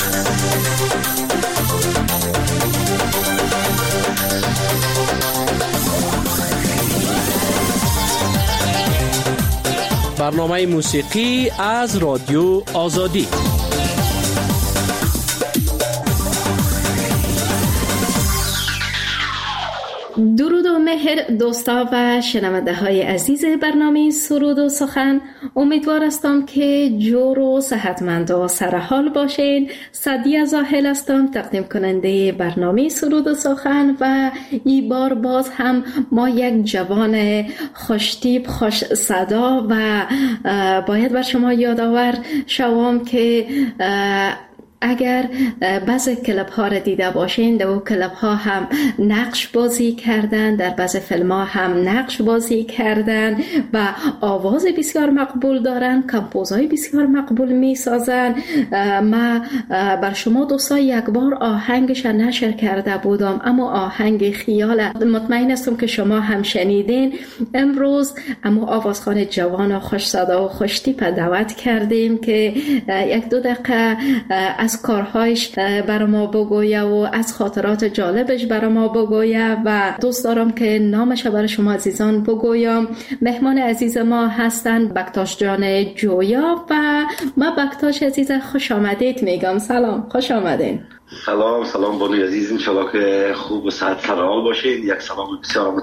برنامه موسیقی از رادیو آزادی. درود و مهر دوستا و شنونده های عزیز برنامه سرود و سخن. امیدوار هستم که جور و صحتمند و سرحال باشین. سعدیه زاهل هستم، تقدیم کننده برنامه سرود و سخن، و این بار باز هم ما یک جوان خوشتیپ خوش صدا و باید بر شما یادآور شوم که اگر بعض کلپ ها را دیده باشین، در کلپ ها هم نقش بازی کردن، در بعض فیلم ها هم نقش بازی کردن و آواز بسیار مقبول دارن، کمپوزهای بسیار مقبول می سازن. ما بر شما دوستا یک بار آهنگش نشر کرده بودم، اما آهنگ خیال، مطمئن هستم که شما هم شنیدین. امروز اما آوازخوان جوان و خوش صدا و خوش تیپ دعوت کردیم که یک دو دقیقه از کارهایش برای ما بگویه و از خاطرات جالبش برای ما بگویه و دوست دارم که نامش برای شما عزیزان بگویم. مهمان عزیز ما هستن بکتاش جان جویا و ما بکتاش عزیز خوش آمدید میگم. سلام، خوش آمدین. سلام بانوی عزیز، انشالله که خوب و صحت سرحال باشید. یک سلام بسیار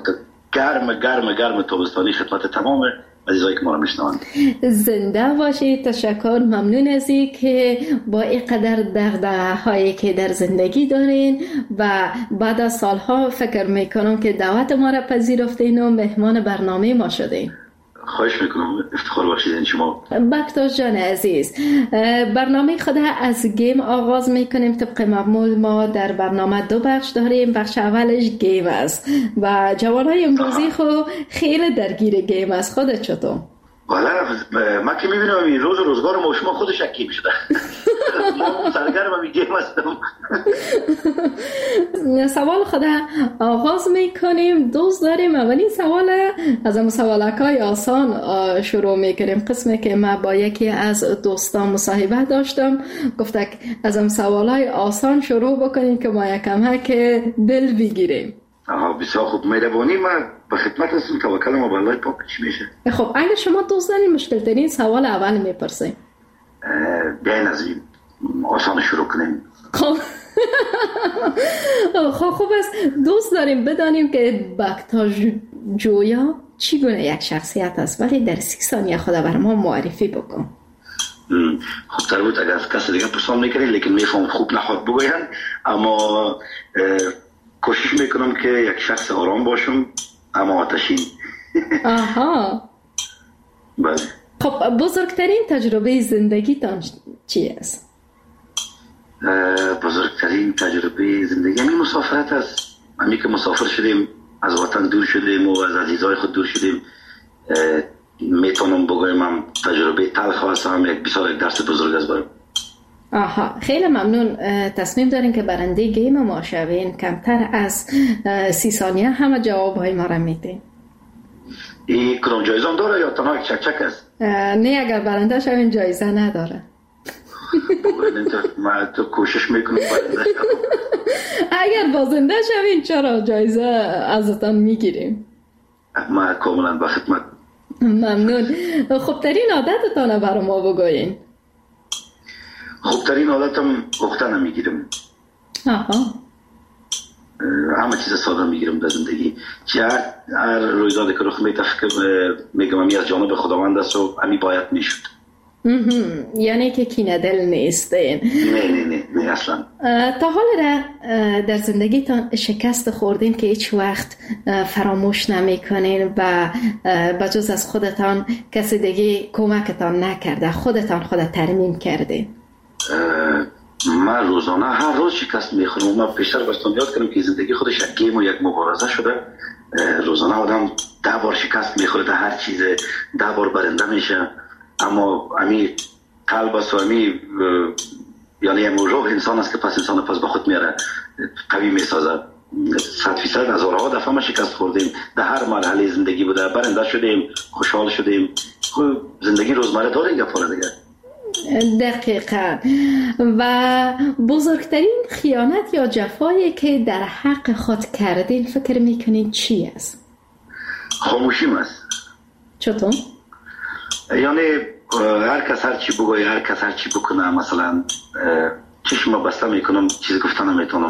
گرم تابستانی خدمت تمام عزیزایی که ما رو میشنوند. زنده باشید. تشکر، ممنون از این که با اینقدر دغدغه هایی که در زندگی دارین و بعد از سالها فکر میکنم که دعوت ما را پذیرفتین و مهمان برنامه ما شدین. خواهش میکنم، افتخار باشید شما. بکتاش جان عزیز، برنامه خود از گیم آغاز میکنیم. طبق معمول ما در برنامه دو بخش داریم. بخش اولش گیم است و جوانای امروزی خود خیلی درگیر گیم است. خودت چطور؟ والا من که میبینم این روز و روزگار ما شما خودش گیم شده. ما سرگرم می گیم هستم. سوال خود آغاز میکنیم. دوست داریم اولین سوال از اون سوالکای آسان شروع میکنیم. قسمی که من با یکی از دوستان مصاحبه داشتم، گفته از اون سوالای آسان شروع بکنیم که ما یکم که دل بگیریم. بسیار خوب، مهربانی. من به خدمت هستم. توکل ما به الله پاک. چی میشه؟ خب اگه شما دوست دارین مشکل ترین سوال اول میپرسیم. بیاین از این آسان شروع کنیم. خب خوب است. دوست داریم بدانیم که بکتاش جویا چی گونه یک شخصیت است، ولی در 30 ثانیه خود بر ما معرفی بکن. خب تربیت اگر از کسی دیگه پرسان میکنید، لیکن میفهم خوب نخواد بگوین، اما کوشش میکنم که یک شخص آرام باشم اما آتشین. آها. بله. خب بزرگترین تجربه زندگیتان چی است؟ بزرگترین تجربه زندگی همین مسافرت است. همین که مسافر شدیم، از وطن دور شدیم و از عزیزای خود دور شدیم. میتونم بگویم هم تجربه تلخ است، هم یک بسیار یک درس بزرگ است برام. آها، خیلی ممنون. تصمیم دارین که برنده گیم ما شوین. کمتر از 30 ثانیه همه جوابهای ما را میدین. این کدام جایزه هم داره یا تنها یک چک است؟ نه، اگر برنده شوین جایزه نداره. من تو کوشش میکنم برنده شوم. اگر بازنده شوین چرا جایزه ازتان میگیریم. من کاملا به خدمت. ممنون. خوبترین عادتتان برای ما بگوین. خوبترین عادتم وقتا نمیگیرم. همه چیز ساده میگیرم در زندگی. هر رویدادی که رخ میده میگم امی از جانب خداوند است و امی باید میشد. یعنی که کینه دل نیستین؟ نه اصلا. تا حال در زندگیتان شکست خوردین که هیچ وقت فراموش نمیکنین و بجز از خودتان کسی دیگه کمکتان نکرده، خودتان ترمیم کردین؟ من روزانه هر روز شکست میخورم. من پیشتر باشتم یاد کردم که زندگی خودش یک گیم و یک مبارزه شده. روزانه آدم 10 بار شکست میخوره در هر چیز، 10 بار برنده میشه، اما امی قلب است و امی یعنی روح انسان است که پس انسان پس با خود میاره قوی میسازه. 100% هزارها دفعه ما شکست خوردیم، در هر مرحله زندگی بوده، برنده شدیم، خوشحال شدیم. زندگی روزمره داره گفاره دیگه. دقیقاً. و بزرگترین خیانت یا جفایی که در حق خود کردین فکر میکنین چی است؟ خاموشیم است. چطور؟ یعنی هر کس هر چی بگوی، هر کس هر چی بکنه، مثلا چشم بسته میکنم، چیزی گفتن نمیتونم،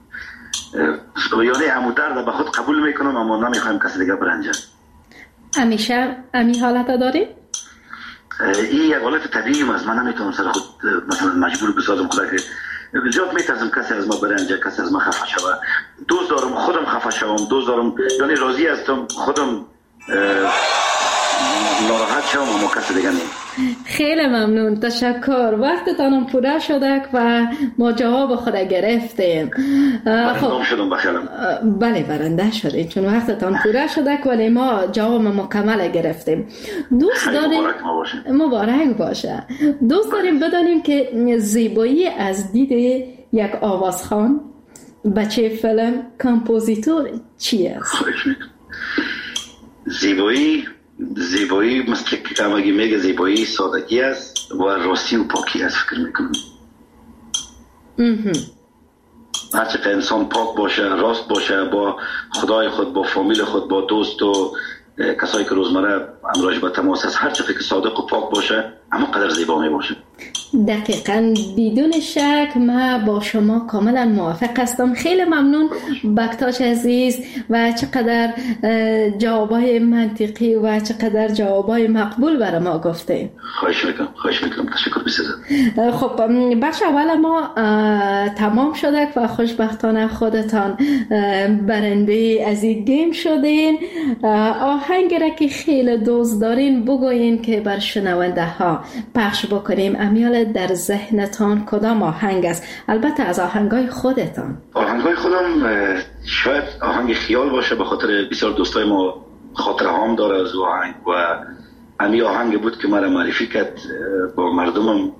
یعنی همون درد به خود قبول میکنم اما نمیخوایم کسی دیگه برنجه. همیشه امی حالت داری؟ این یک حالت طبیعی است. من نمیتونم سر خود مثلا مجبور بسازم خدا که زیاد میترسم کسی از ما برنجه، کسی از ما خفه شوه. دوست دارم خودم خفه شوم، دوست دارم یعنی راضی هستم خودم ناراحت شوم اما کسی دیگه نه. خیلی ممنون، تشکر. وقتتانم پوره شده و ما جواب خود گرفتیم. خب شدم بخیرم. بله برنده شدیم چون وقتتان پوره شده ولی ما جواب مکمل گرفتیم. دوست داریم مبارک باشه. دوست داریم بدانیم که زیبایی از دید یک آوازخوان، بچه فیلم، کامپوزیتور چی است؟ زیبایی مثل که همگی میگه زیبایی سادگی است و راستی و پاکی است. فکر میکنم هرچه انسان پاک باشه، راست باشه با خدای خود، با فامیل خود، با دوست و کسایی که روزمره امراج به تماس است، هرچه که صادق و پاک باشه اما قدر زیبا می باشه. دقیقاً، بدون شک من با شما کاملا موافق هستم. خیلی ممنون بکتاش عزیز و چقدر جوابای منطقی و چقدر جوابای مقبول برای ما گفتین. خواهش میکنم. تشکر بسیار. خب بخش اول ما تمام شده و خوشبختانه خودتان برنده از این گیم شدین. آهنگی را که خیلی دوست دارین بگوین که بر شنونده ها پخش بکنیم. امیال در ذهنتان کدام آهنگ است؟ البته از آهنگای خودتان. آهنگای خودم شاید آهنگ خیال باشه، به خاطر بسیار دوستای ما خاطره هام داره از آهنگ و امی آهنگ بود که مرا معرفی کرد با مردمم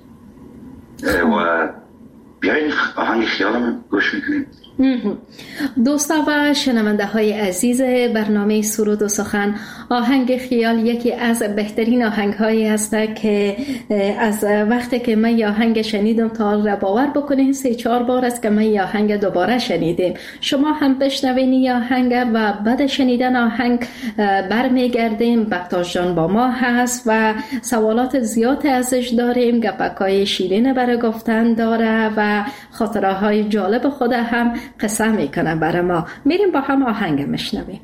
و بیاین آهنگ خیالم گوش میکنیم. دوستا و شنونده های عزیز برنامه سرود و سخن، آهنگ خیال یکی از بهترین آهنگ هایی هست که از وقتی که من یه آهنگ شنیدم تا باور بکنین 3-4 بار است که من یه آهنگ دوباره شنیدیم. شما هم بشنوین یه آهنگ و بعد شنیدن آهنگ برمیگردیم. بکتاش جان با ما هست و سوالات زیاد ازش داریم، گپکای شیرین برای گفتن داره و خاطره های جالب خود هم قصه میکنه برای ما. میریم با هم آهنگ میشنویم.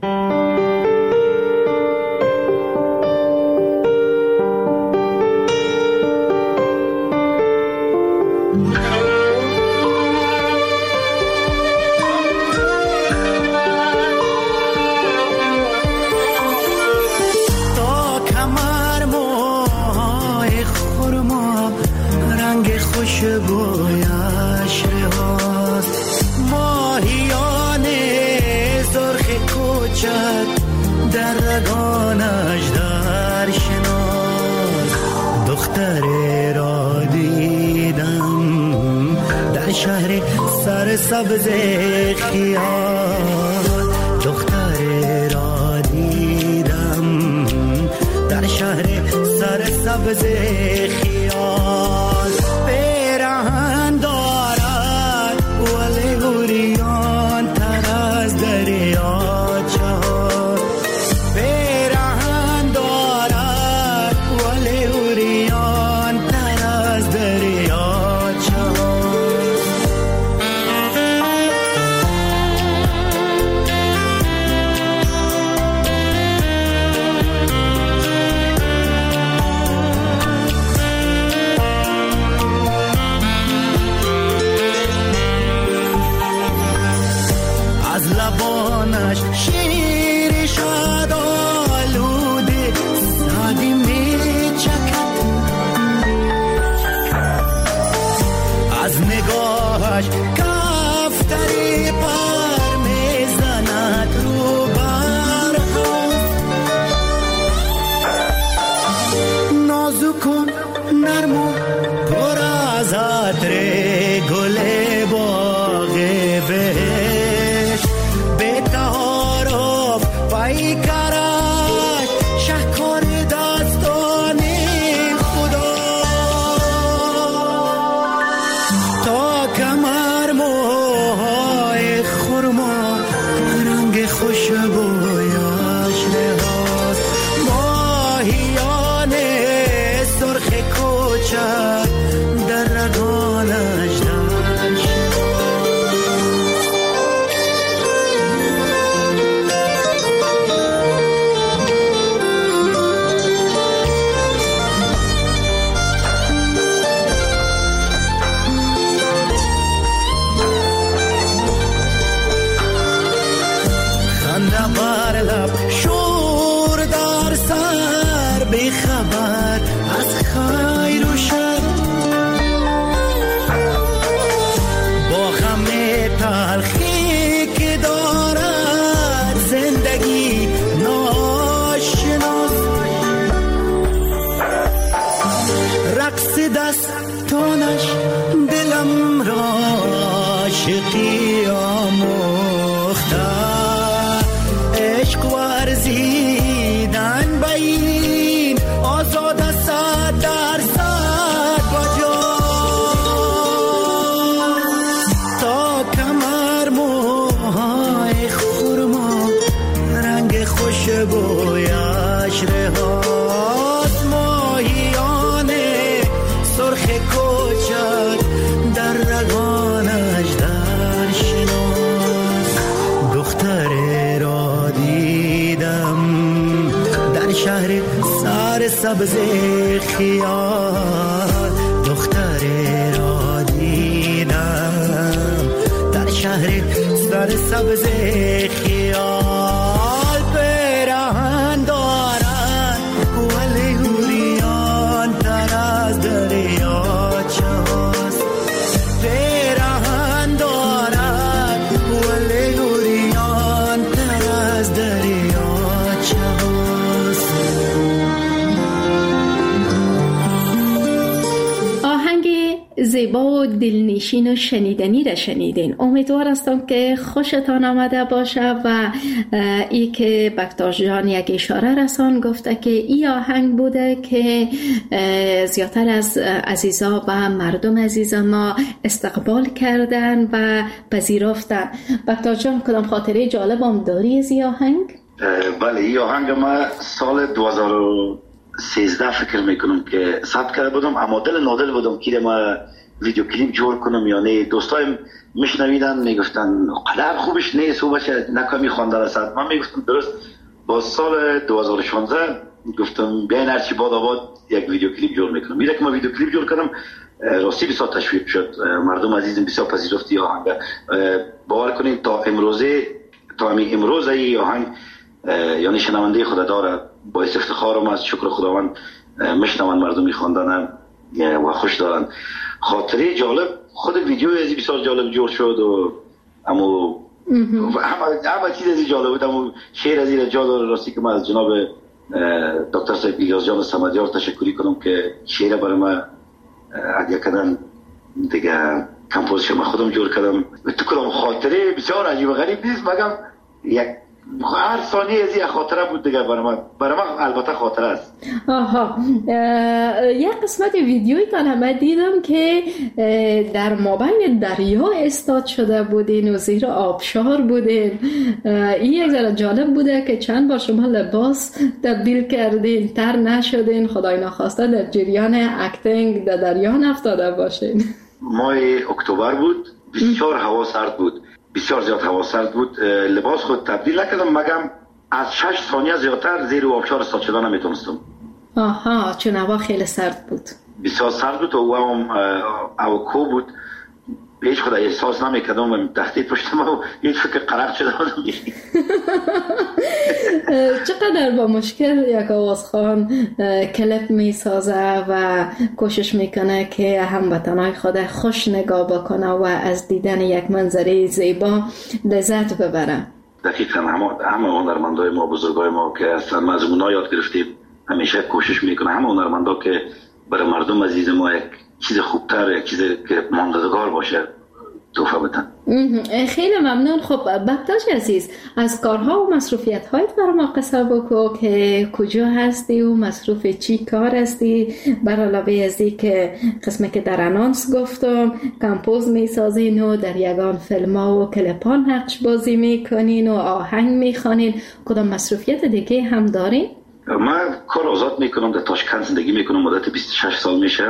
تا کمر موهای خرما رنگ خوشبویش رهاست، ماهیان زرخ کوچک در رگانش در شناس. دختری را دیدم در شهر سرسبز خیال، دختری را دیدم در شهر سرسبز خیال. پیرهن دارد ولی اوریان تر از دریا چهار، پیرهن دارد ولی اوریان تر از دریا چهار. از لبانش شیر شد آلوده سادی می چکد، از نگاهش کفتری پر می زند رو برخواه. نازکن نرم و پر از عطر گل باغ بهشت، به تعارف پیکرش شهکار دستان خدا. عاشقی آموختم، عشق ورزیدن به این آزاد 100% بجا، تا کمر موهای خورما رنگ خوشبویش رهاست، ماهیان سرخ کوچک در رگانش در شناس، دختر را دیدم در شهر سر سبز خیال، دختر را دیدم در شهر سر سبز خیال، پیراهن دارد ولی اوریان تر از دریاچه هاست، پیراهن دارد ولی اوریان تر از دریاچه هاست. آهنگ زیبا و دلنشین و شنیدنی را شنیدین. امیدوار هستم که خوشتان آمده باشه و ای که بکتاش جان یک اشاره رسان گفته که این آهنگ بوده که زیادتر از عزیزا و مردم عزیز ما استقبال کردن و پذیرفتن. بکتاش جان کدام خاطره جالب هم داری از این آهنگ؟ بله، این آهنگ ما سال 2013 فکر میکنم که ثبت کرده بودم، اما دل نادل بودم که ما ویدیو کلیپ جور کنم، یعنی دوستایم میشنویدن میگفتن قدر خوبش نیست و باشه نکمی خوانده رسد. من میگفتم درست با سال 2016 گفتم بیاین هرچی باد آباد یک ویدیو کلیپ جور میکنم. میره که ما ویدیو کلیپ جور کردم، راستی بسیار تشویق شد، مردم عزیزم بسیار پذیرفتی آهنگ. باور کنید تا امروز این آهنگ یعنی شنونده خود داره، باعث افتخارم از شکر خداوند میشنون مردم میخواندن و خوش دارن. خاطره جالب خود ویدیو ازی بسیار جالب جور شد و همه چیز ازی جالب بود، اما شعر ازی را جا داره. راستی که من از جناب دکتر صاحب الیاس جان صمدیار تشکری کنم که شعر برای من هدیه کردن دیگه، کمپوزیشن من خودم جور کردم. تو کدام خاطره بسیار عجیب و غریب نیست، مگم یک هر ثانیه از یک خاطره بود دیگه. برای من البته خاطره است. آها، یک قسمت ویدیویتان هم دیدم که در مابین دریا استاد شده بودین و زیر آبشار بودین. این یک ذره جالب بوده که چند بار شما لباس تبدیل کردین، تر نشدین، خدای نخواسته در جریان اکتینگ در دریا نفتاده باشین. ماه اکتبر بود، بسیار هوا سرد بود، بسیار زیاد هوا سرد بود. لباس خود تبدیل نکردم، مگم از 6 ثانیه زیادتر زیر آبشار استاد شدن نمیتونستم. آها، چون هوا خیلی سرد بود، بسیار سرد بود و او کو بود، هیچ خود احساس نمیکردم و تحتی پشتم و هیچ فکر قرق شده بودم. چقدر با مشکل یک آوازخوان کلیپ میسازه و کوشش میکنه که هموطنای خود خوش نگاه بکنه و از دیدن یک منظره زیبا لذت ببره. دقیقاً همه هنرمندای ما، بزرگای ما که اصلا از اونا یاد گرفتیم، همیشه کوشش میکنه همه هنرمندا که برای مردم عزیز ما یک چیز خوبتر، یک چیز که ماندگار باشه توفه بدن. خیلی ممنون. خب بکتاش عزیز، از کارها و مصروفیت هایت برای ما قصه بکو که کجا هستی و مصروف چی کار هستی، بر علاوه از این که قسمه که در انانس گفتم کمپوز میسازین و در یگان فیلم ها و کلپان نقش بازی میکنین و آهنگ میخوانین، کدام مصروفیت دیگه هم دارین؟ من کار آزاد میکنم، در تاشکند زندگی میکنم، مدت 26 سال میشه.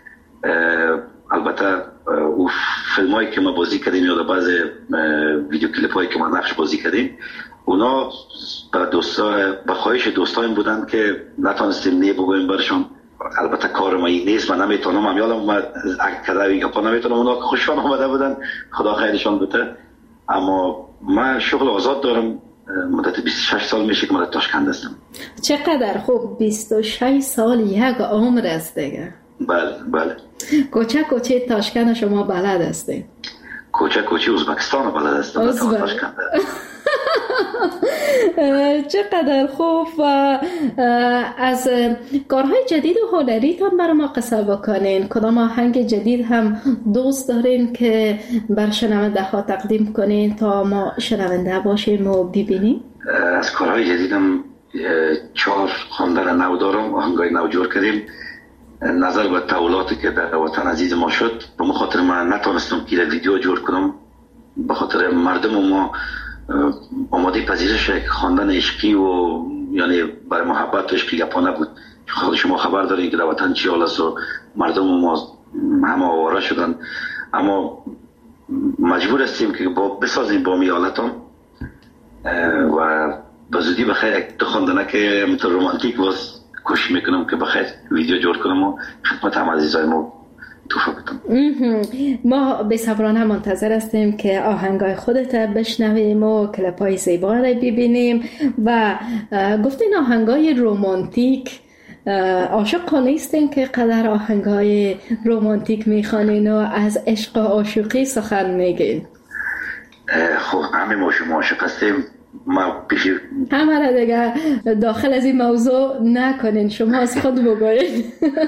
البته او فیلم هایی که ما بازی کردیم یا بعض ویدیو کلیپ هایی که ما نقش بازی کردیم، اونا به خواهش دوستایم بودن که نتونستیم نه بگویم برشان. البته کار ما این نیست، من نمیتونم، من یادم اومد کدوی گپا نمیتونم، اونا خوششان آمده بودن، خدا خیرشان بده. اما من شغل آزاد دارم، مدت 26 سال میشه که من در تاشکند هستم. چقدر خوب، 26 سال یک عمر است دیگه. بله. کوچه تاشکند شما بلد هستین؟ کوچه ازبکستان بلد هستم. چقدر خوب. و از کارهای جدید و هنریتان برای ما قصه بکنین. کدام آهنگ جدید هم دوست دارین که بر شنونده ها تقدیم کنین تا ما شنونده باشیم و ببینیم؟ از کارهای جدیدم 4 خواندن نو دارم، آهنگای نو جور کردیم. نظر به تحولاتی که در وطن عزیز ما شد، به خاطر من نتونستم که ویدیو جور کنم، به خاطر مردم ما آماده پذیرش خواندن عشقی و یعنی برای محبت و عشقی گپا نبود. خود شما خبر دارین که در وطن چی حال است و مردم ما همه آواره شدن، اما مجبور هستیم که بسازیم با میالتان و به زودی بخیر یک خواندنه که مثل رومانتیک باز کوشش میکنم که بخیر ویدیو جور کنم و خدمت هم عزیزای ما توفیق بدم. ما بی‌صبرانه منتظر هستیم که آهنگای خودت بشنویم و کلیپای زیبا را ببینیم. و گفتین آهنگای رومانتیک، عاشقانه هستین که قدر آهنگای رومانتیک میخوانین و از عشق و عاشقی سخن میگین؟ خب همه ما شما عاشق هستیم. ما پیشی همه را دیگه داخل از این موضوع نکنین، شما از خود بگوین.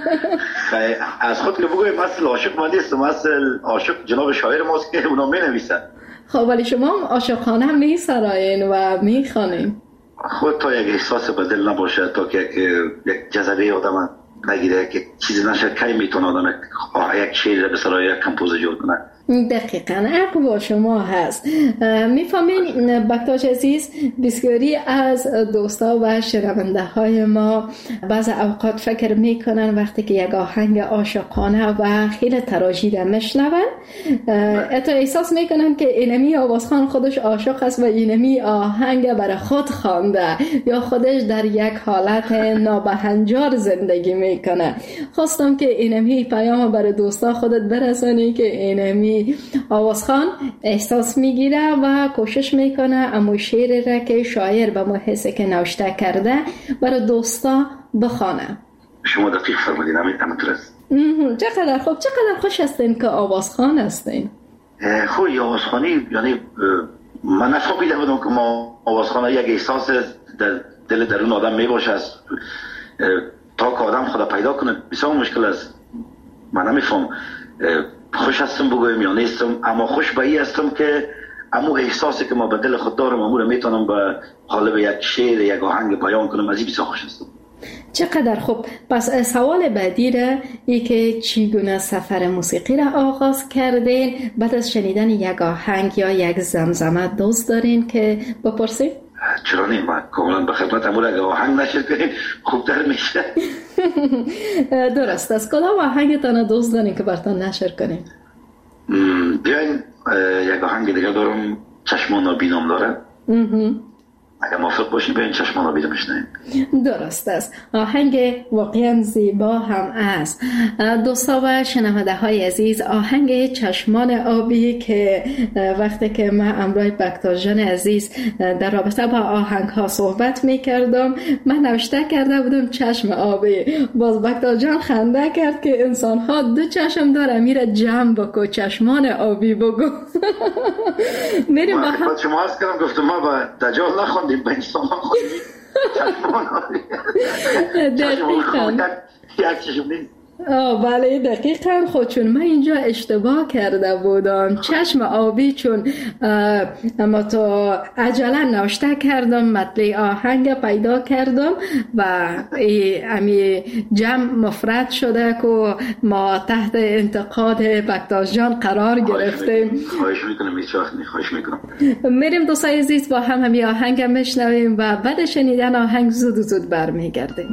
از خود که بگویم اصل عاشق ما نیستم، اصل عاشق جناب شاعر ماست که اونا می نویسن. خب ولی شما هم عاشقانه می سرایین و می خوانین. خود تا یک احساس به دل نباشه، تا که یک جذبه آدم نگیره که چیزی نشه، کی میتونه آدم یک شعر به سرای یک کمپوز جور کنه. دقیقاً حق با شما هست. میفهمین بکتاش عزیز، بسیاری از دوستا و شنونده های ما بعض اوقات فکر میکنن وقتی که یک آهنگ عاشقانه و خیلی تراژیده میشنون، حتی احساس میکنن که اینمی آوازخان خودش عاشق است و اینمی آهنگ برای خود خوانده یا خودش در یک حالت نابهنجار زندگی میکنه. خواستم که اینمی پیام برای دوستا خودت برسانی که اینمی آوازخان احساس میگیره و کوشش میکنه اما شعر را که شاعر به ما حسی که نوشته کرده برای دوستا بخوانه. شما دقیق فرمودین، همینطور است. چقدر خوب، چقدر خوش هستین که آوازخان هستین. خوب آوازخانی، یعنی من نفهمیده بودم که ما آوازخانه یک احساس در دل درون آدم میباشه است تا که آدم خدا پیدا کنه بسیار مشکل است. من نمیفهم خوش هستم بگویم یا نیستم، اما خوش به این هستم که امو احساسی که ما به دل خود دارم امو رو میتونم به قالب یک شعر یک آهنگ بیان کنم. از این بسیار خوش هستم. چقدر خوب. پس سوال بعدی را ای که چگونه سفر موسیقی را آغاز کردین؟ بعد از شنیدن یک آهنگ یا یک زمزمه دوست دارین که بپرسید؟ چرا نیم؟ من کاملا به خدمت امور اگه آهنگ نشر کنیم خوبتر میشه. درست است. کدام آهنگتان دوست دارین که براتون نشر کنیم؟ بیاین یک آهنگ دیگه دارم، چشمان نابینام داره. اگر موافق باشین بیاین چشمان نابینام بشنویم. درست است. آهنگ واقعا زیبا هم است. دوستا و شنونده های عزیز، آهنگ چشمان آبی که وقتی که من امروز بکتاش جان عزیز در رابطه با آهنگ ها صحبت می کردم، من نوشته کرده بودم چشم آبی. باز بکتاش جان خنده کرد که انسان ها دو چشم داره، میره جمع بکو چشمان آبی بگو. میریم با هم. شما هست کردم گفتم ما با دجال نخوندیم، به انسان خوندیم چشمان آبی. دقیقا یک چشم نیست. بله دقیقا. خود چون من اینجا اشتباه کرده بودم، چشم آبی، چون اما تو عجله نوشته کردم مطلع آهنگ پیدا کردم و امی جمع مفرد شده که ما تحت انتقاد بکتاش جان قرار گرفتیم. خواهش میکنم هیچ وقت خواهش میکنم. میریم دوستای عزیز با هم همی آهنگ میشنویم و بعد شنیدن آهنگ زود زود برمیگردیم.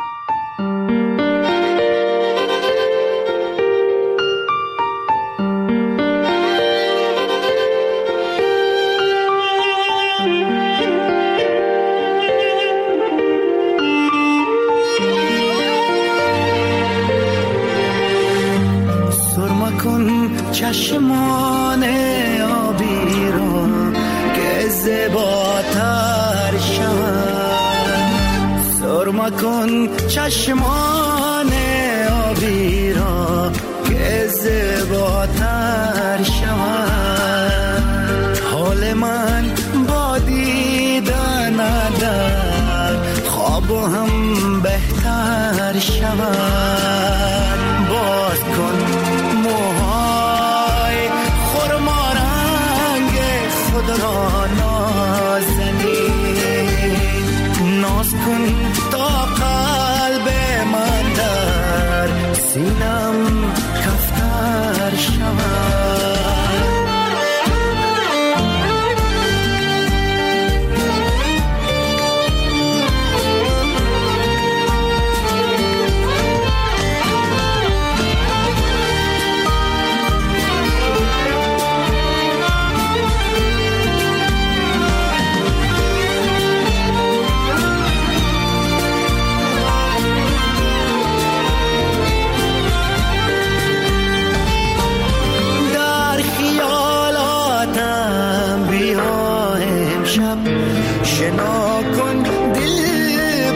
چشمان آبی را که زیباتر شود، سرما کن چشمان آبی را که زیباتر شود. حال من با دیدن یا نازنین، ناز کن تا قلب من در سینم کفتر شود. شنا کن دل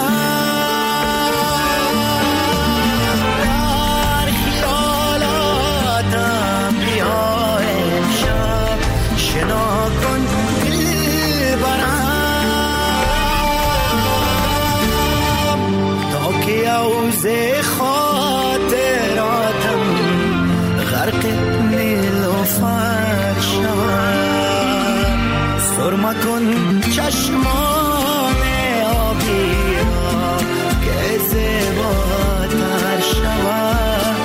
برم، در خیالاتم بیا امشب، شنا کن دل برم، تا که یوز خاطراتم غرق نیلوفر شود. سرما کن چشمان آبی را که زیباتر شود.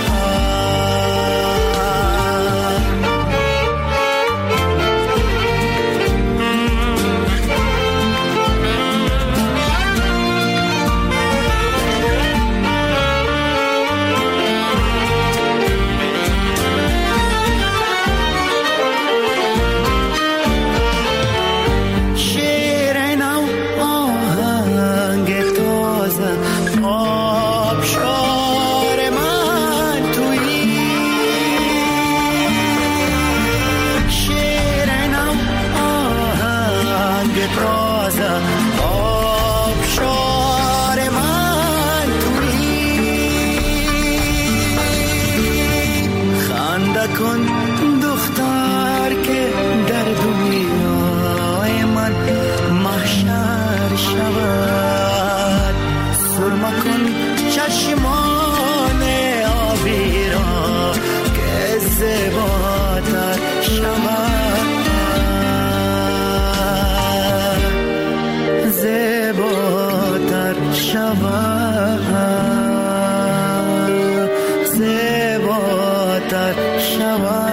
کن دختر که در دنیای من محشر شود. سرما کن چشمان آبی را که زیباتر شود، زیباتر شود، زیباتر شود.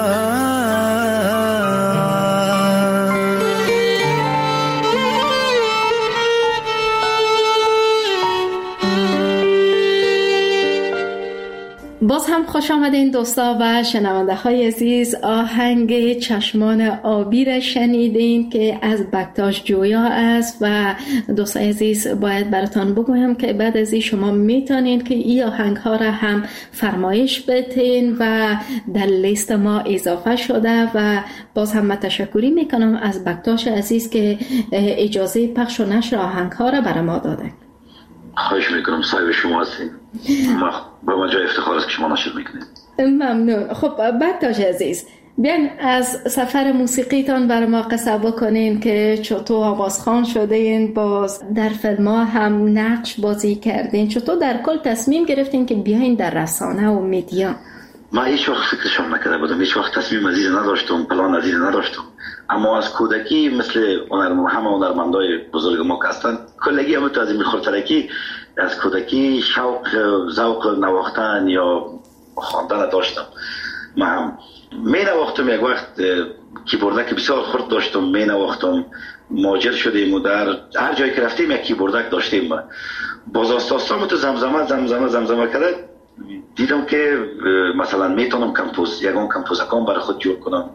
باز هم خوش آمدین دوستا و شنونده های عزیز. آهنگ چشمان آبی را شنیدین که از بکتاش جویا است و دوستای عزیز باید براتان بگویم که بعد از این شما میتونین که این آهنگ ها را هم فرمایش بدین و در لیست ما اضافه شده و باز هم من تشکری میکنم از بکتاش عزیز که اجازه پخش و نشر آهنگ ها را برای ما داده. خواهش میکنم، صاحب شما هستین، با ما جای افتخار است که شما نشر میکنید. ممنون. خب بکتاش عزیز، بیاین از سفر موسیقیتان برای ما قصه بکنین که چطور آوازخوان شدین، باز در فیلم ها هم نقش بازی کردین، چطور در کل تصمیم گرفتین که بیاین در رسانه و میدیا؟ من هیچ وقت فکرشم نکرده بودم، هیچ وقت تصمیم عزیز نداشتم، پلان عزیز نداشتم، اما از کودکی مثل همه هنرمندای بزرگ ما که هستن، کلگی هم تو از این میخورترکی از کودکی شوق ذوق نواختن یا خواندن داشتم. من می نواختم، یک وقت کیبوردک بسیار خرد داشتم، می نواختم، ماجر شدیم و در هر جایی که رفتیم یک کیبوردک داشتیم. باز آستاستام تو زمزمه کرده دیدم که مثلا میتونم یکان کمپوزکان برای خود جور کنم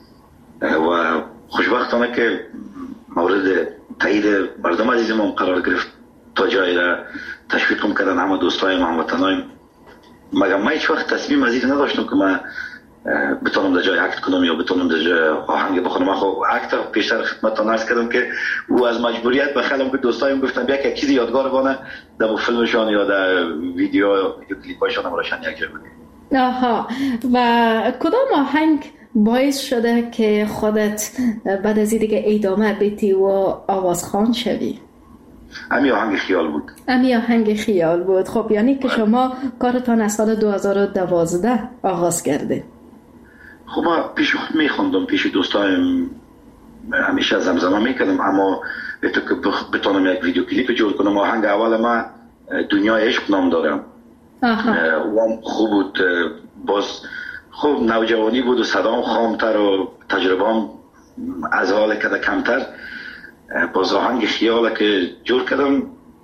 و خوشبختانه که مورد تایید مردم عزیزم قرار گرفت، تا جایی را تشویقم کردن همه دوستای هموطنایم. مگر من هیچ وقت تصمیم عزیز نداشتم که من بتونم در جای اکت کنم یا بتونم در جای آهنگ بخونم. من خب اکت پیشتر خدمتتان عرض کردم که او از مجبوریت بخلم که دوستایم گفتن بیا یک چیزی یادگار بانه در فیلمشان یا در ویدیو کلیپاشان هم راشن یک جای بگیم. آها، و کدام آهنگ باعث شده که خودت بعد از دیگه ادامه بدی و آوازخوان شوی؟ امی آهنگ خیال بود. امی آهنگ خیال بود. خب یعنی که شما کارتان از سال 2012 آغاز کرده. خب من پیش خود میخوندم، پیش دوستایم همیشه زمزمه میکردم، اما به تو که بتونم یک ویدیو کلیپ جور کنم. آهنگ اول ما دنیای عشق نام دارم و خوب بود. باز خوب نوجوانی بود و صدام خامتر و تجربه‌ام از حال کده کمتر. باز آهنگ خیاله که جور کردم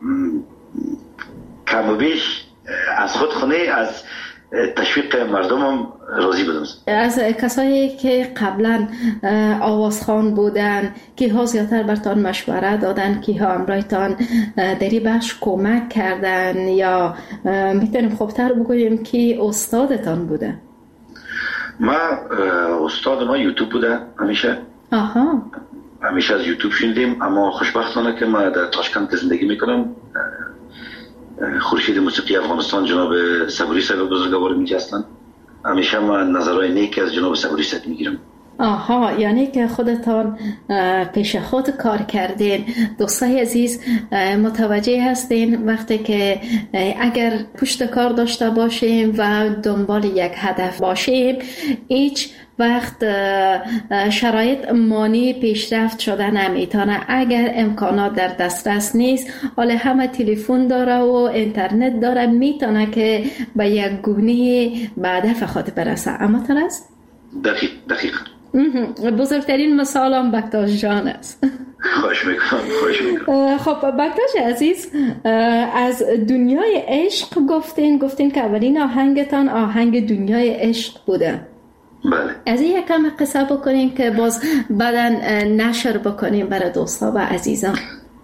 کم و بیش از خود خونه از تشویق مردمم راضی بودم. از کسایی که قبلا آوازخوان بودن که ها زیادتر برتان مشوره دادن، که ها امرایتان دری بخش کمک کردن، یا میتونیم خوبتر بگوییم که استادتان بوده؟ ما استاد ما یوتیوب بوده همیشه. همیشه از یوتیوب شنیدیم، اما خوشبختانه که ما در تاشکند زندگی میکنم. خورشید موسیقی افغانستان جناب صبوری صاحب بزرگوار میگه هستن. همیشه من نظرهای نیک از جناب صبوری صاحب میگیرم. یعنی که خودتان پیش خود کار کردین. دوستای عزیز متوجه هستین وقتی که اگر پشت کار داشته باشیم و دنبال یک هدف باشیم، هیچ وقت شرایط مانع پیشرفت شده نمیتونه. اگر امکانات در دسترس نیست، حالا همه تلفن داره و اینترنت داره، میتونه که به یک گونه به هدف خود برسه. اما است؟ دقیق. بزرگترین مثال هم بکتاش جان است. خوش میکنم. خب بکتاش عزیز، از دنیای عشق گفتین که اولین آهنگتان آهنگ دنیای عشق بوده. بله. از این یکم قصه بکنیم که باز بعداً نشر بکنیم برای دوستا و عزیزان.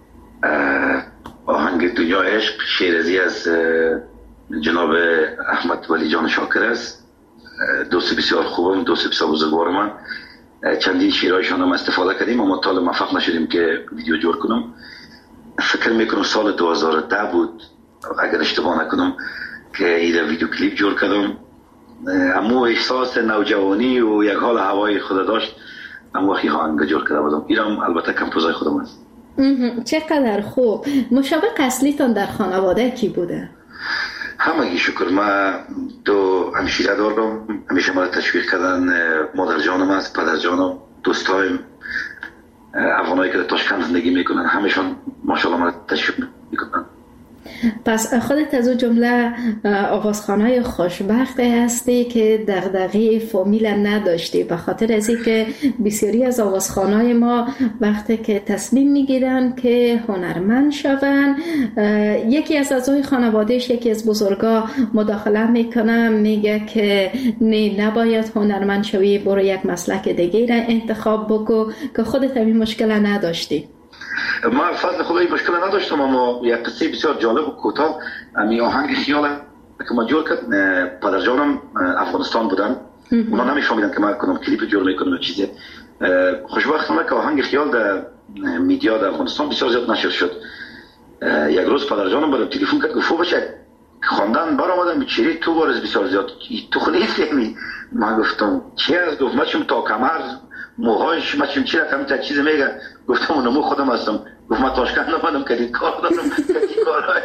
آهنگ دنیای عشق شیرازی از جناب احمد ولی جان شاکر است. دوست بسیار خوبم، دوست بسیار بزرگوار من. چندین شیرایشان هم استفاده کردیم، اما تا موفق نشدیم که ویدیو جور کنم. فکر میکنم سال 2010 بود اگر اشتباه نکنم که این ویدیو کلیپ جور کردم. اما احساس نوجوانی و یک حال هوای خود داشت، اما وقتی آهنگ جور کرده بودم. اینم البته کمپوزای خودم است. چقدر خوب. مشابه اصلیتان در خانواده کی بوده؟ همگی شکر. ما دو همشیره دارم، همیشه ما تشویق کردن. مادر جانم است، پدر جانم، دوستایم افغانایی که در تاشکند زندگی میکنن، همشون ماشاءالله ما تشویق میکنن. پس خودت از اون جمله آوازخوانای خوشبخت هستی که دغدغه فامیل نداشتی، به خاطر از اینکه بسیاری از آوازخوانای ما وقتی که تصمیم میگیرن که هنرمند شون، یکی از اعضای خانوادهش، یکی از بزرگا مداخله میکنه، میگه که نه نباید هنرمند شوی، برو یک مسلک دیگه را انتخاب بکن، که خودت همین مشکل نداشتی. ما فضل خدایی مشکل نداشتم، اما یک قصه بسیار جالب و کوتاه. امی آهنگ خیال که ما جور کرد، پدر جانم افغانستان بودن، اونا نمیفهمیدن که ما کنم کلیپ جور میکنم و چیزی. خوشبختانه که آهنگ خیال در میدیا در افغانستان بسیار زیاد نشر شد. یک روز پدر جانم برام تلفن کرد، گفت بچه خواندن برآمدن چیری تو وارز بسیار زیاد تو خودی فهمی. من گفتم چی است؟ گفت مچم تا کمر موهایش مچم چی رقم تا چیز میگه. گفتم اونمو خودم هستم. گفت من تاشکند آمدم که دید کار دارم که کارهای.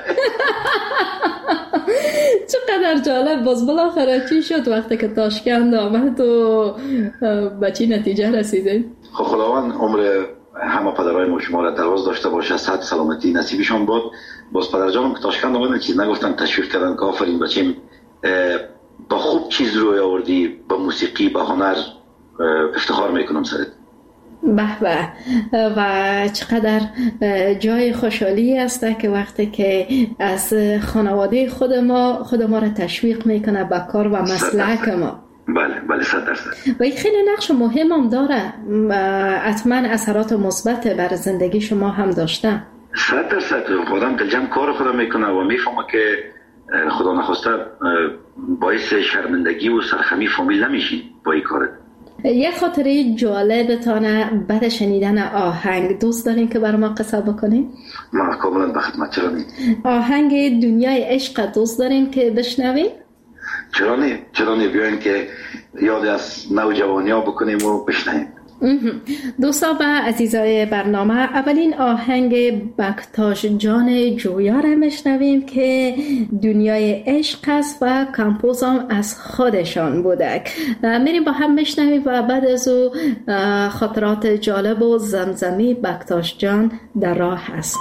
چقدر جالب. باز بالاخره چی شد وقتی که تاشکند آمد و به چی نتیجه رسیدین؟ خب خداوند عمر همه پدرای ما شما را دراز داشته باشه، صحت سلامتی نصیبشان باد. باز پدر جانم که تاشکند آمدن چیز نگفتن، تشویق کردن که آفرین بچیم با خوب چیز روی آوردی، با موسیقی، با هنر افتخار میکنم سرت. به به. و چقدر جای خوشحالی است که وقتی که از خانواده خود ما را تشویق میکنه به کار و مسلک ما. بله 100%. و این خیلی نقش مهم هم داره، حتما اثرات مثبت بر زندگی شما هم داشته. 100% خودم دلجم کار خودم میکنه و میفهمه که خدا نخواسته باعث شرمندگی و سرخمی فامیل نمیشی با این کارت. یک خاطره جالبتانه بعد شنیدن آهنگ دوست دارین که برای ما قصه بکنین؟ ما کاملا به خدمت. آهنگ دنیای عشق دوست دارین که بشنوین؟ چرا نه بیاین که یاد از نوجوانی ها بکنیم و بشنویم. دوستان و عزیزای برنامه، اولین آهنگ بکتاش جان جویا را میشنویم که دنیای عشق است و کمپوز هم از خودشان بوده. میریم با هم میشنویم و بعد از او خاطرات جالب و زمزمی بکتاش جان در راه هست.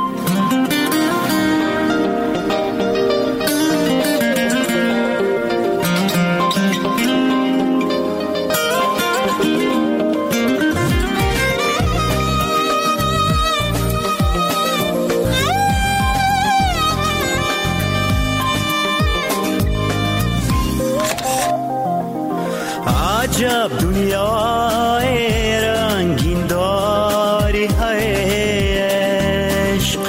عجب دنیای رنگین داری عشق،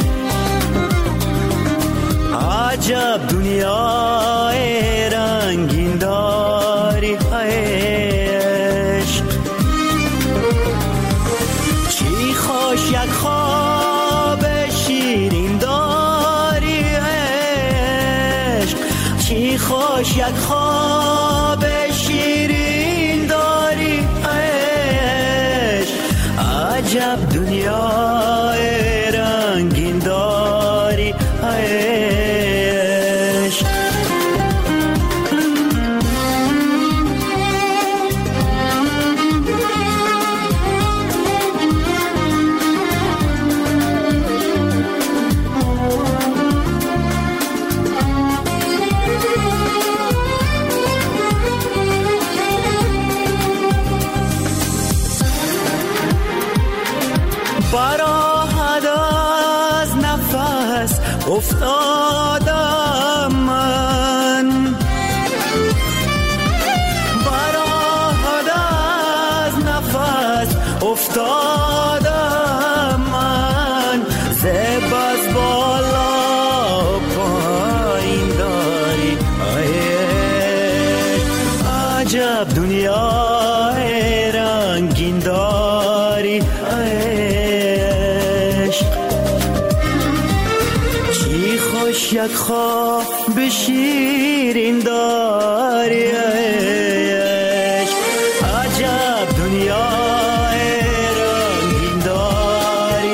عجب دنیای رنگین داری عشق، چی خوش یک خواب شیرین داری عشق، چی خوش یک خواب شیرین داری عشق، عجب دنیای رنگین داری عشق. براحت از نفس افتادم من، براحت از نفس افتادم من، زب از بالا پایین داری عجب دنیای رنگین داری یک خواب شیرین داری عشق، عجب دنیای رنگین داری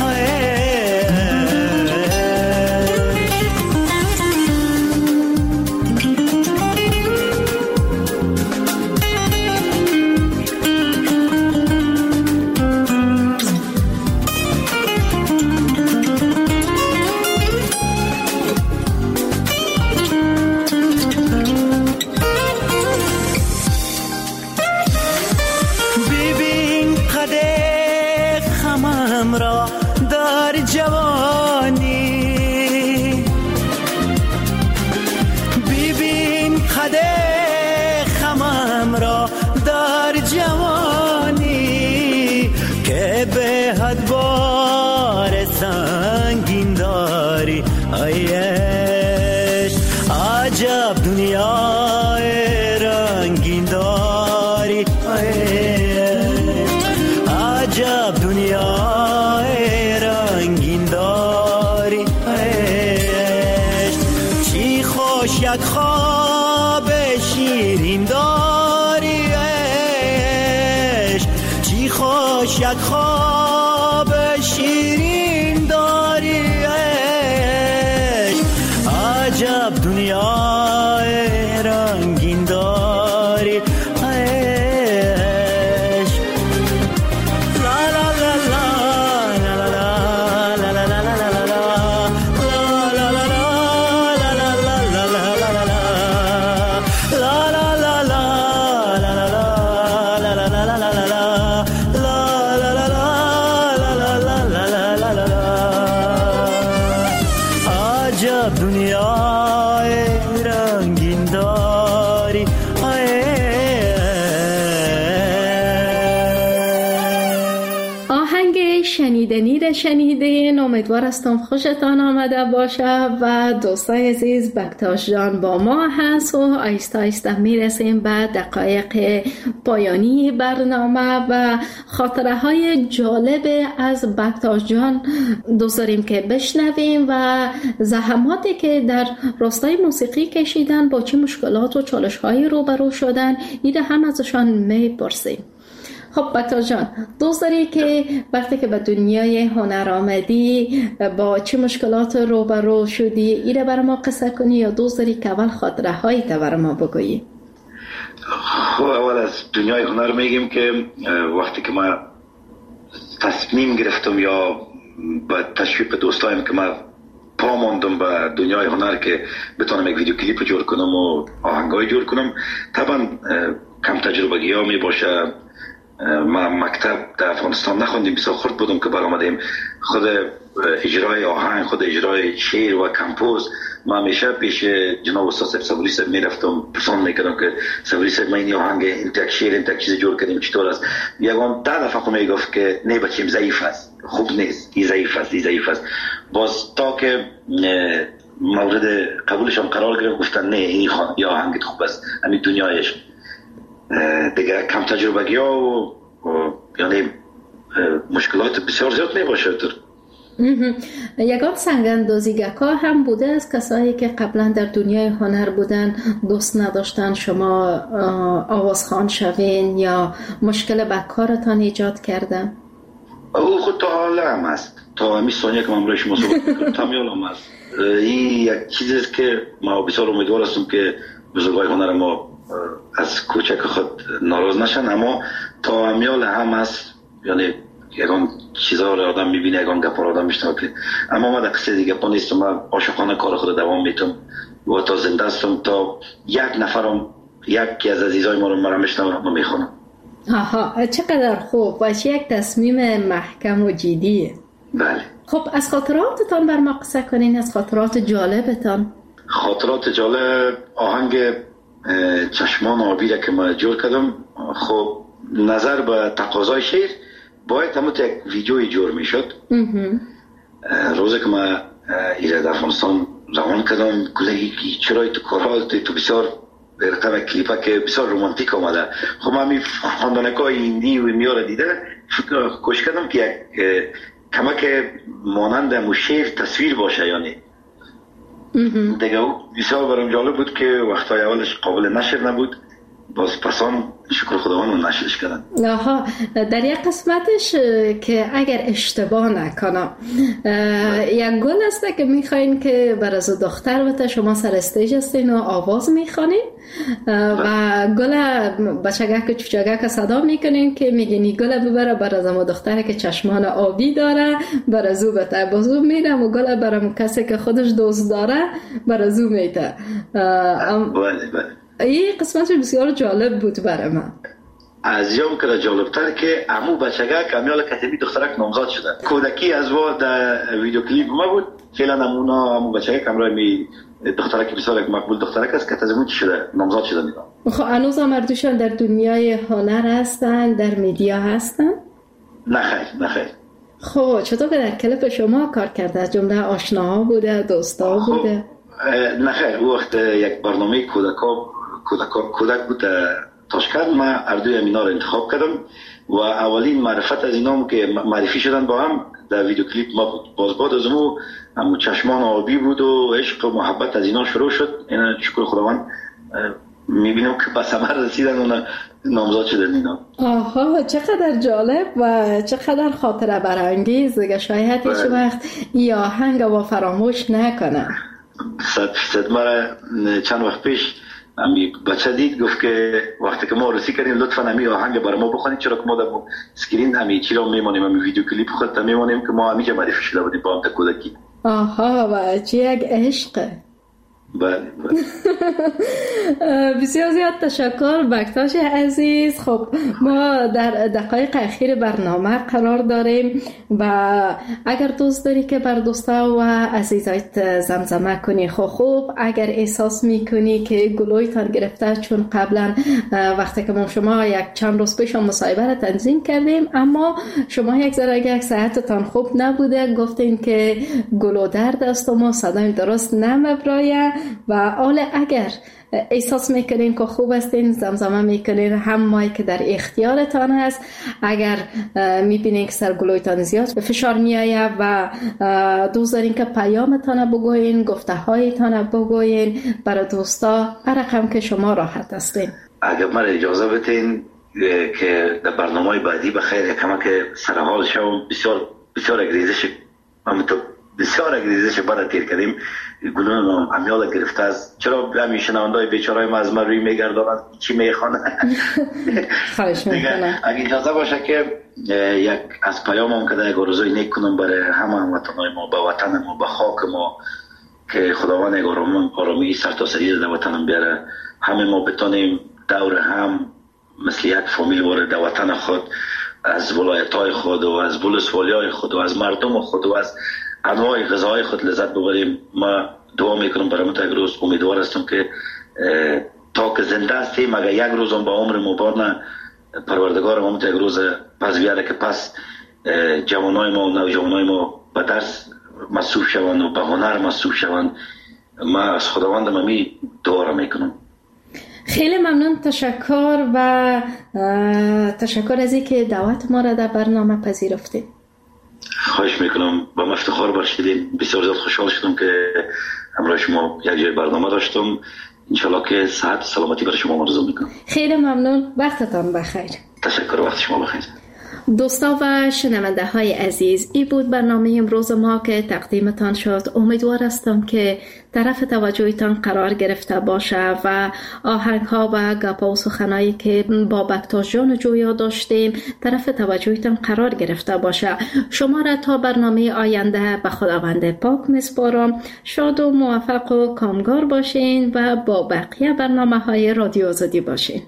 را در جوانی، ببین قدر خمم را در جوانی، که به حد بار سنگین داری عشق، عجب دنیای رنگین داری عجب دنیای رنگین داری عشق، چی خوش یک خواب شیرین داری عشق، چی خوش یک خواب شیرین داری عشق، عجب دنیای رنگین داری شنیدین. امیدوار هستم خوشتان آمده باشه و دوستای عزیز، بکتاش جان با ما هست و آیسته آیسته میرسیم به دقایق پایانی برنامه و خاطره های جالب از بکتاش جان دوست داریم که بشنویم و زحماتی که در راستای موسیقی کشیدن، با چه مشکلات و چالش هایی روبرو شدن، ایده هم ازشان میپرسیم. خب بطا جان، دوست داری که وقتی که به دنیای هنر آمدی با چه مشکلات روبرو شدی ایره برای ما قصه کنی، یا دوست داری که اول خاطره هایی تا برای ما بگویی؟ خب اول از دنیای هنر میگیم که وقتی که ما تصمیم گرفتم یا با تشویق دوستایم که ما پا ماندم به دنیای هنر که بتونم یک ویدیو کلیپ جور کنم و آهنگای جور کنم، طبعا کم تجربگی ها می باشه. ما مکتب در افغانستان نخوندیم، بسیار خرد بودم که برآمدیم. خود اجرای آهنگ، خود اجرای شعر و کمپوز ما همیشه پیش جناب استاد صبوری صاحب میرفتم، پرسان میکردم که صبوری صاحب ما این آهنگ این تک شعر این تک چیز جور کردیم چطور است؟ یگان 10 دفعه خود میگفت که نه بچیم ضعیف است، خوب نیست، این ضعیف است. باز تا که مورد قبولشان قرار گرفت گفتن نه این یا آهنگت خوب است، همین دنیایش. دیگه کم تجربگی ها و یعنی مشکلات بسیار زیاد می باشه. یگان سنگ‌اندازیگرها هم بوده از کسایی که قبلا در دنیای هنر بودن دوست نداشتن شما آوازخوان شوین یا مشکل به کارتان ایجاد کردن؟ او خود تا حالا هم هست، تا همین ثانیه که من برای شما صحبت میکنم تا حالا هم هست. این یک چیزی است که ما بسیار امیدوار هستم که بزرگای هنر ما از کوچک خود ناراض نشن، اما تا همیال هم هست. یعنی یکان چیزها رو آدم میبینه، یکان گپا رو آدم میشنوه که اما ما در قصه دیگه پا نیستم. من عاشقانه کار خود دوام میتم و تا زنده هستم تا یک نفرم یکی از عزیزای ما رو مرا میشنوه و میخونم. آها، چقدر خوب و چه یک تصمیم محکم و جدیه. بله. خب از خاطراتتان بر ما قصه کنین، از خاطرات جالبتان. خاطرات جالب آهنگ چشمان آبی را که ما جور کردم. خب نظر به تقاضای شعر باید همون یک ویدیوی جور می شد. روزی که ما ایره در افغانستان روان کردم گلهی چرای تو کارها تو بسیار برقم کلیپه که بسیار رومانتیک آمده. خب من همی خاندانکای هندی و میاره دیده کوشش کردم که یک کمک مانند همون شعر تصویر باشه. یعنی دیگه بسیار برام جالب بود که وقتای اولش قابل نشر نبود، باز پسان شکر خداوند رو نشرش کردن. آها، در یک قسمتش که اگر اشتباه نکنم یک گل است که میخواین که بر از دختر بته شما سر استیج هستین و آواز میخوانین و گل بچگک چوچگک صدا میکنین که میگین گل ببره بر از ما دختره که چشمان آبی داره بر از او بته، بازو میرم و گل برام کسی که خودش دوست داره بر از او میته. این قسمت بسیار جالب بود برای من. از یام که جالبتر که امو بچگک امیال کتبی دخترک نامزاد شده. کودکی از وا در ویدیو کلیپ ما بود. فعلا امو بچگک امرای می دخترک بسیار یک مقبول دخترک است که تزمون چی شده نامزاد شده میگم. خب هنوز مردوشان در دنیای هنر هستن، در میدیا هستن؟ نه خیر. خب چطور که در کلیپ شما کار کرده؟ از جمله آشناها بوده، دوستا بوده؟ نه خیر، او وقت یک برنامه کودک بود تاشکند. ما اردوی اینا رو انتخاب کردم و اولین معرفت از اینا که معرفی شدن با هم در ویدیو کلیپ ما بود. باز بعد از همون چشمان آبی بود و عشق و محبت از اینا شروع شد. اینا شکر خداوند میبینم که به ثمر رسیدن و نامزاد شدن اینا. آها، چقدر جالب و چقدر خاطره برانگیز. دیگه شاید هیچ وقت این آهنگ رو فراموش نکنم. 100% مرا چند وقت پیش امی بچه دید گفت که وقتی که ما رسی کردیم لطفاً امی آهنگ برای ما بخونید، چرا که ما در اسکرین امی چی را میمانیم، امی ویدیو کلیپ خودتا میمانیم که ما همیشه معرفی شده بودیم با هم تا کودکی. آها، و چه یک عشقه. بله. بسیار زیاد تشکر بکتاش عزیز. خب ما در دقایق اخیر برنامه قرار داریم و اگر دوست داری که بر دوستا و عزیزایت زمزمه کنی خوب اگر احساس میکنی که گلویتان گرفته، چون قبلا وقتی که ما شما یک چند روز پیش مصاحبه را تنظیم کردیم اما شما یک صحتتان خوب نبوده، گفتین که گلو درد است و ما صدای درست نمیبرایه و حالا اگر احساس میکنین که خوب هستین زمزمه میکنین، هم مایی که در اختیارتان هست. اگر میبینین که سرگلویتان زیاد به فشار میایه و دوست دارین که پیامتان بگوین، گفته هایتان بگوین برای دوستا، هر رقم که شما راحت هستین. اگر من اجازه بتین که در برنامه بعدی بخیر کما که سرحال شوم. بسیار اگریزش بسیار اگریزش برای تیر کردیم. گلون امیال گرفته است. چرا همین شنوندای بیچاره‌ی ما از من روی میگردانند چی میخوانه؟ خواهش میکنم اگه اجازه باشه که یک از پیامم که در یک آرزوی نیک کنم برای همه وطنای ما، به وطن ما، به خاک ما، که خداوند یک آرامی سرتاسری در وطنم بیاره. همه ما بتونیم دور هم مثل یک فامیل وارد در وطن خود، از ولایت‌های خود و از ولسوالی‌های خود و از مردم خود و از انواع غذاهای خود لذت ببریم. ما دعا میکنم برای یک روز، امیدوار هستم که تا که زنده هستیم، اگر یک روزم با عمر مبارن پروردگار ما یک روز پس بیاره که پس جوانای ما و نوجوانای ما به درس مصروف شوند و به هنر مصروف شوند. ما از خداوند ممی دعا را میکنم. خیلی ممنون، تشکر و تشکر از اینکه دعوت ما را در برنامه پذیرفتید. خواهش میکنم، با افتخار باشید. بسیار زیاد خوشحال شدم که همراه شما یک جای برنامه داشتم. انشالله که صحت و سلامتی برای شما آرزو میکنم. خیلی ممنون، وقتتان بخیر. تشکر، وقت شما بخیر. دوستا و شنونده های عزیز، این بود برنامه امروز ما که تقدیمتان شد. امیدوار هستم که طرف توجهتان قرار گرفته باشه و آهنگ ها و گپا و سخنایی که با بکتاش جان جویا داشتیم طرف توجهتان قرار گرفته باشه. شما را تا برنامه آینده به خداوند پاک میسپارم. شاد و موفق و کامگار باشین و با بقیه برنامه های رادیو آزادی باشین.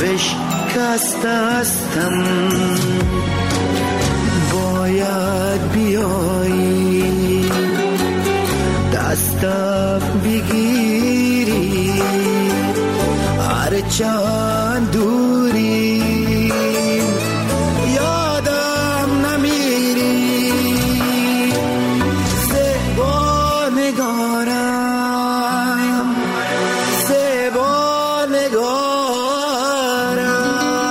بشکستم باید بیایی دستم بگیری هرچند دوری یادم نمیری زیبا نگارم زیبا نگارم.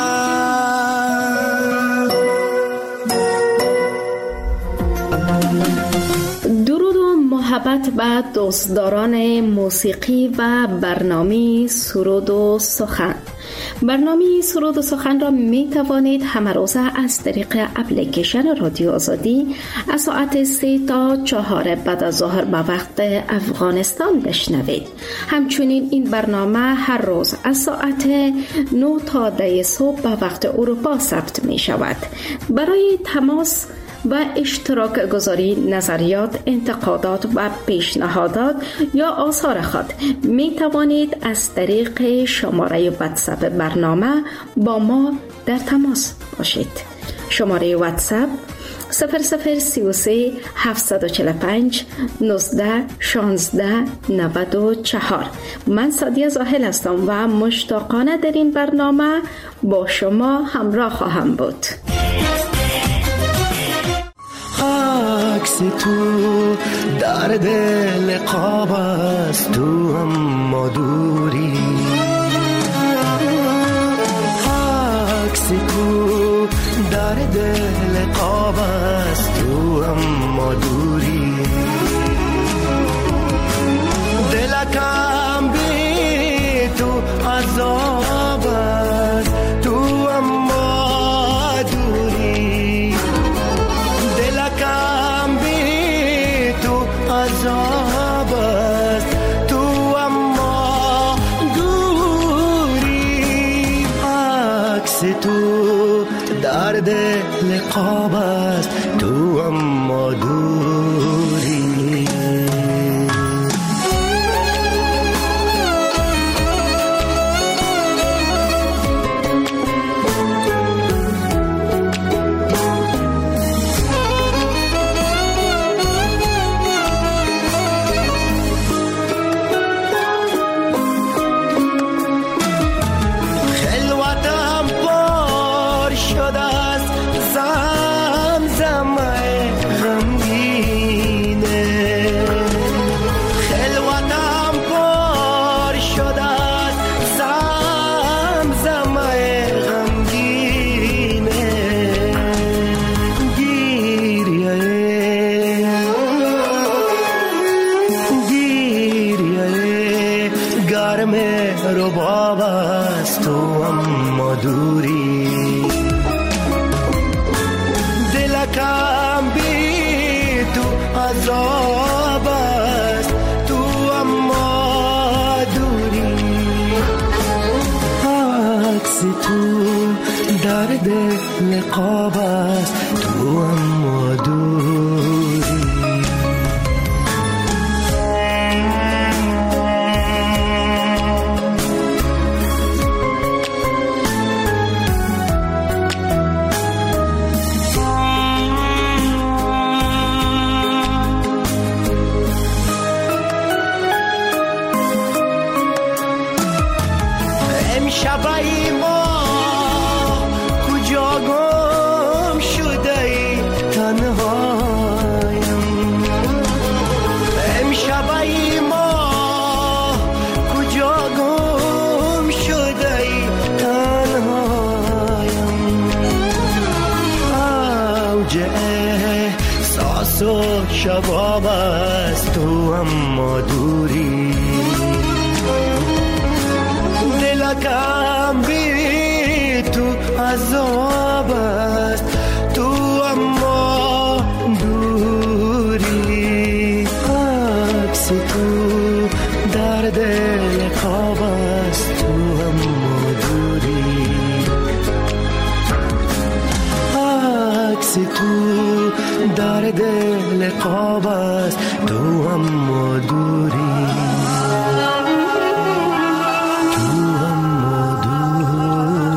درود و محبت به دوستداران موسیقی و برنامه سرود و سخن. برنامه سرود و سخن را می توانید همه روزه از طریق اپلیکیشن رادیو آزادی از ساعت 3 تا 4 بعد از ظهر به وقت افغانستان بشنوید. همچنین این برنامه هر روز از ساعت 9 تا 10 صبح به وقت اروپا ثبت می شود. برای تماس و اشتراک گذاری نظریات، انتقادات و پیشنهادات یا آثار خود می توانید از طریق شماره واتساپ برنامه با ما در تماس باشید. شماره واتساپ 0033 745 19 16 94. من سادیه زاهل هستم و مشتاقانه در این برنامه با شما همراه خواهم بود. عکس تو در دل قاب است تو اما دوری عکس تو در دل قاب است تو اما دوری دلکم بی تو عذاب است تو اما دوری دلکم بی تو عذاب است تو اما دوری عکس تو در دل قاب است تو اما دوری رباب است تو اما دوری دلکم بی تو عذاب است تو اما دوری عکس تو در دل قاب است تو اما دوری شبای ما کجا گم شده ای تنهایم امشبای ما کجا گم شده ای تنهایم اوج احساس و شباب است تو اما دوری دلکم بی تو عذاب است تو اما دوری عکس تو در دل خواب است تو اما دوری عکس تو در دل خواب است تو اما دوری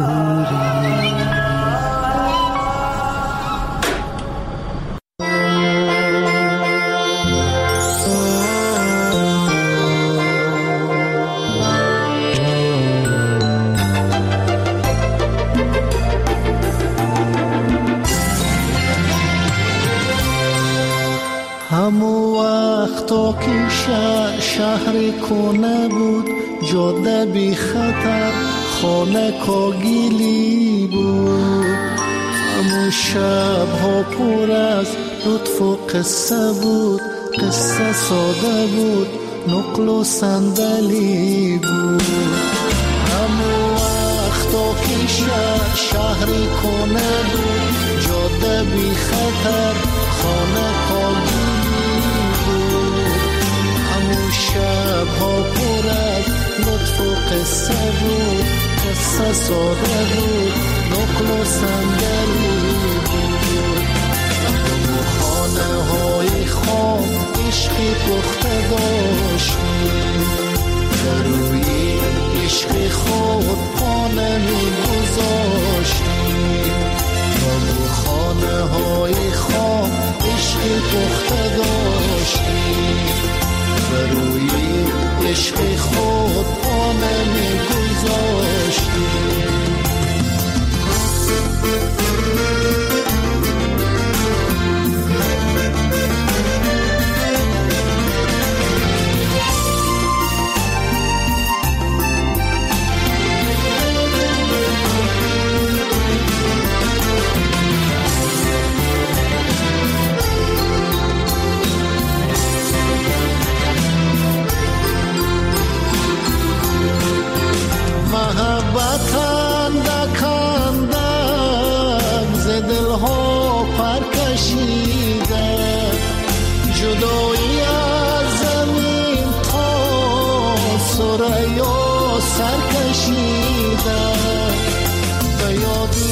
همو وقتا که شهر کنه بود، جاده بی خطر، خانه کاگیلی بود. همو شب ها پر از لطف و قصه بود، قصه ساده بود، نقل و صندلی بود. همو وقتا که شهر کنه بود، جاده بی خطر، خانه کاگیلی بود. همو شب ها پر از لطف و قصه بود، قصه ساده بود، نقل و صندلی بود. همو خانه های خام عشقی پخته داشتیم، در روی عشق خود پا نمی گذاشتیم. همو خانه های خام عشقی پخته داشتیم، در روی عشق خود پا نمی گذاشتیم. جدایی از زمین تا سریا سر کشیده، به یادی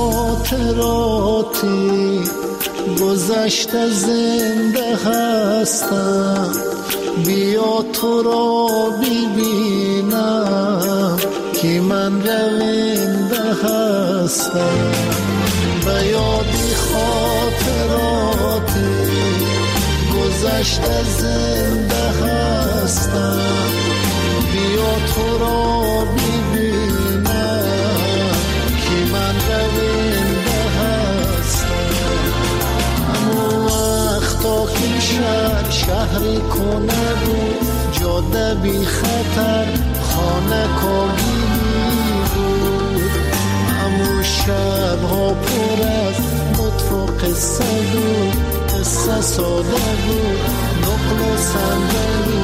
خاطراتی گذشته زنده هستم. بیا تو را ببینم که من رونده هستم. به یادی خاطراتی گذشته زنده هستم. بیا تو را ببینم که من رونده هستم. همو وقتا که شهر کنه بود، جاده بی خطر، خانه کاگیلی بود. همو شب ها پر از لطف و قصه بود، قصه ساده بود، نقل و صندلی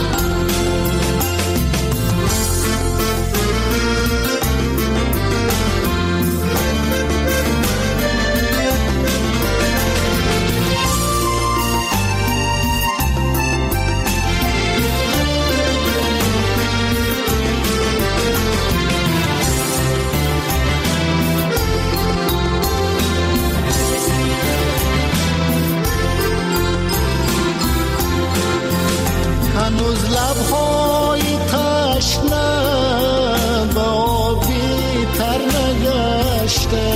هنوز لبهای تشنه به آبی تر نگشته،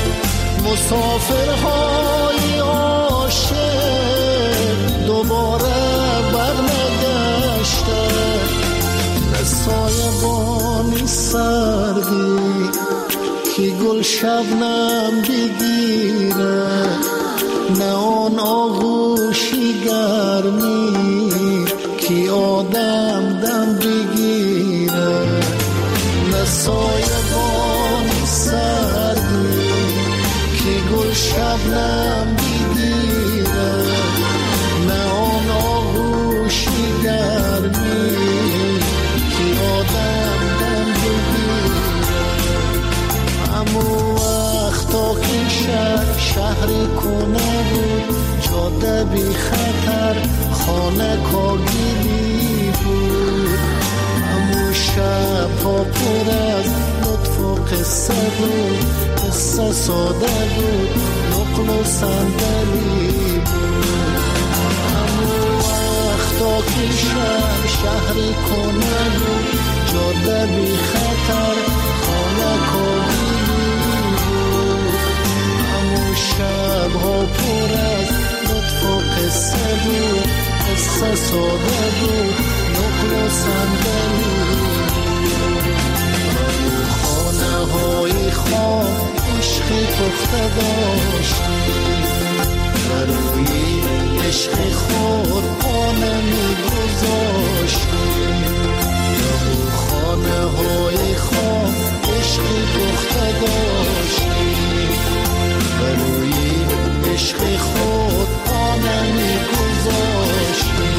مسافرهای عاشق دوباره بر نگشته. نه سایبانی سردی که گل شبنم بگیره، نه آن آغوشی گرمی که آدم دم بگیره. نه سایبانی سردی که گل شبنم بگیره، نه آن آغوشی گرمی که آدم دم بگیره. همو وقتا که شهر کنه بود، جاده بی خطر، خانه کاگیلی بود. همو شب ها پر از لطف و قصه بود، قصه ساده بود، نقل و صندلی بود. همو وقتا که شهر کنه بود، جاده بی خطر، خانه کاگیلی بود. همو شب ها پر از لطف و قصه بود، قصه ساده بود، نقل و صندلی بود. خانه های خام عشقی پخته داشتیم، در روی عشق خود پا نمیگذاشتی، تو خانه های خواب عشقی پخته داشتی، برای عشق خود پا نمیگذاشتی.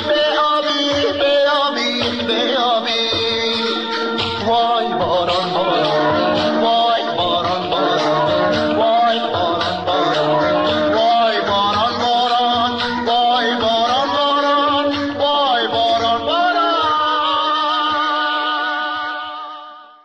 باران